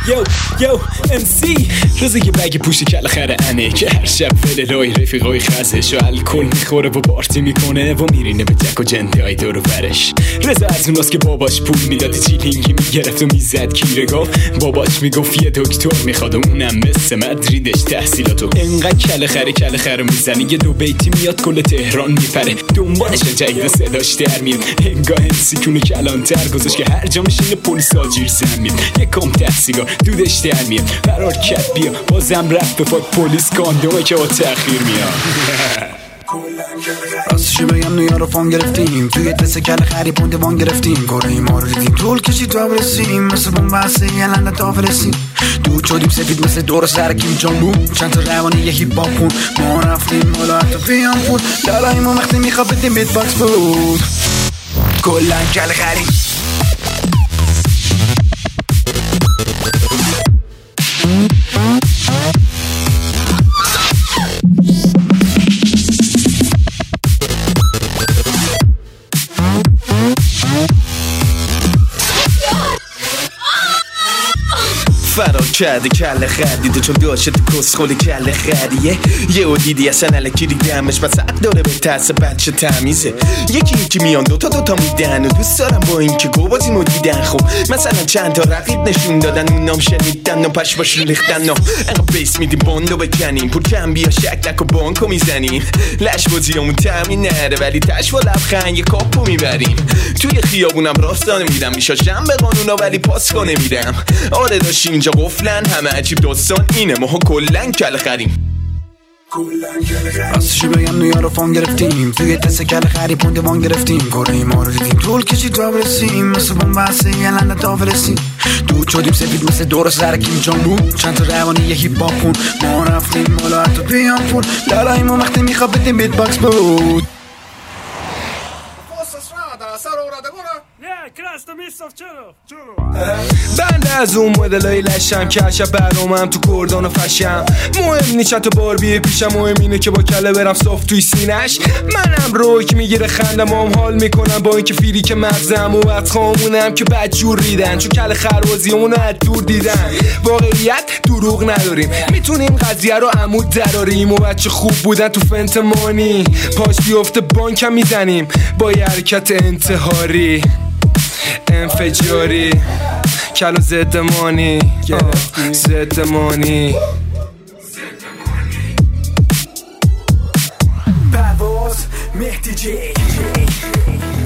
یو MC روزی که بگ پوشی کل خره انه که هر شب فللای رفیقای خزش و الکل میخوره و پارتی میکنه و میرینه به جک و جنده های دور و برش. رضا از اوناست که باباش پول میداد چیلینگی میگرفت و میزد کیرگاه. باباش میگفت یه دکتر میخواد و اونم مثل مدریدش تحصیلاتو انقدر کل خره میزنی یه دو بیتی میاد کل تهران میپره دنبالش جدید صداش در میاد. انگاه انسی کونه کلانتر گذاشت که هر جا میشینه پلیسا جیر سم میاد. یه کام ته سیگار دودش در میاد فرار کرد بیا بازم رفت به فاد پلیس کاندومه که با تأخیر میاد. راستشو بگم نو یارو فان گرفتیم توی دست کل خری پونده وان گرفتیم کاره ما رو دیدیم طول کشید تا برسیم مثل بومبسته یه لنده تا فرستیم دود شدیم سفید مثل دور سر کیم جان بود چند تا روانی یه هیپ هاپ خون ما رفتیم بالا حتی پیام بود لالای ما وقتی میخواد بدیم بیت باکس بود کلن کل خری فرار کرده کله خریده چون داشته تو کسخولی کله خریه یه او دیدی اصلا الکی دیدمش بس حق داره به ترس بچه تمیزه یکی میان دوتا میدن و دوست دارم با این که گوبازیمو دیدن. خب مثلا چند تا رقیب نشون دادن اون نام شنیدن و پش باشون ریختن و انقا بیس میدیم باندو بکنیم پول کم بیا شکلک و بانکو میزنیم لش بازیامون تمین نره ولی تش و لبخند یه کاپو میبریم توی خیابونم راستانه میدم میشاشم به قانونا ولی پاس کنه میدم. آره داشتیم اینجا قفلن همه عجیب داستان اینه ماها کلن کل خریم. راستشو بگم نو یارو فان گرفتیم توی دست کل خری پونده وان گرفتیم کاره ما رو دیدیم طول کشید تا برسیم مثل بومبسته یه لنده تا فرستیم دود شدیم سفید مثل دور سر کیم جان بود چند تا روانی یه هیپ هاپ خون ما رفتیم بالا حتی پیام بود لالای ما وقتی میخواد بدیم بیت باکس بود. بنده از اون مدلای لشم که عشب برامم تو کردان و فشم مهم نیست چند تا باربیه پیشم مهم اینه که با کله برم صاف توی سینش. منم روک میگیره خندم هم حال میکنم با اینکه فیری که مغزم و از خامونم که بدجور ریدن چون کله خروازی اونو از دور دیدن. واقعیت دروغ نداریم میتونیم قضیه رو عمود دراریم و بچه خوب بودن تو فنتمانی پاش بیفته بانکم میزنیم با یه حرکت انتحاری انفجاری کلو زدمانی زدمانی پرواز مهدی جی